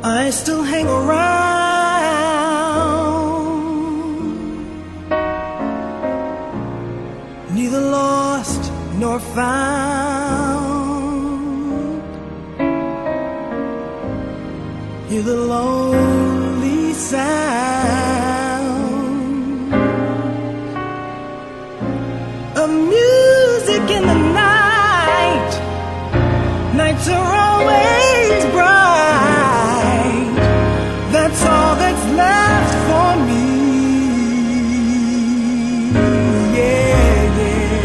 I still hang around, neither lost nor found. Hear the lonely sound of music in the night. Nights are always bright. That's all that's left for me. Yeah, yeah.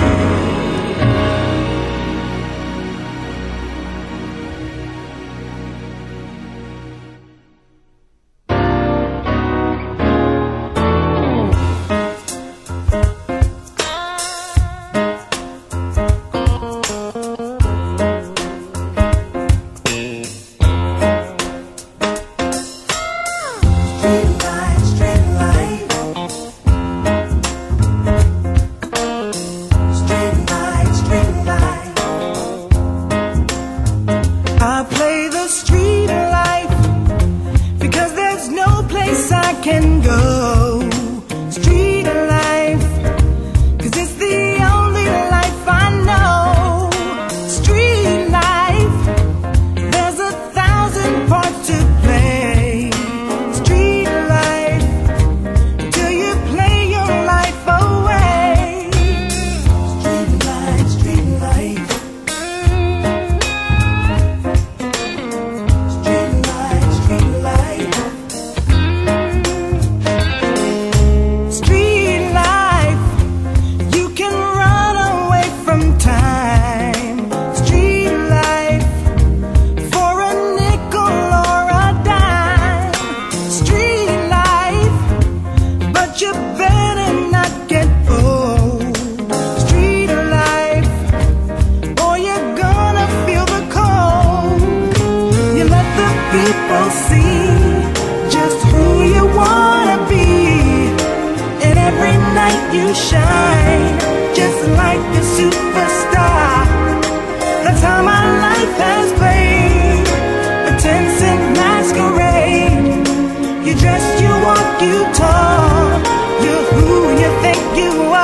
I play the street life because there's no place I can go. Street life, 'cause it's the only life I know. Street life, there's 1,000 parts to play. Street life, till you play your life away. Street life, street life. You better not get old. Street life, or you're gonna feel the cold. You let the people see just who you wanna be, and every night you shine just like a superstar. That's how my life has played, a 10-cent masquerade. You dress, you walk, you talk, you're who you think you are.